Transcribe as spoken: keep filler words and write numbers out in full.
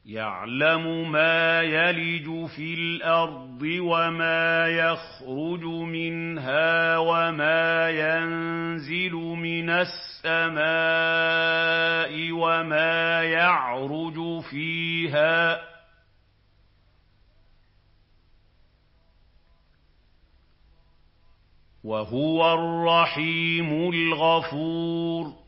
يَعْلَمُ مَا يَلِجُ فِي الْأَرْضِ وَمَا يَخْرُجُ مِنْهَا وَمَا يَنزِلُ مِنَ السَّمَاءِ وَمَا يَعْرُجُ فِيهَا ۖ وَهُوَ الرَّحِيمُ الْغَفُورُ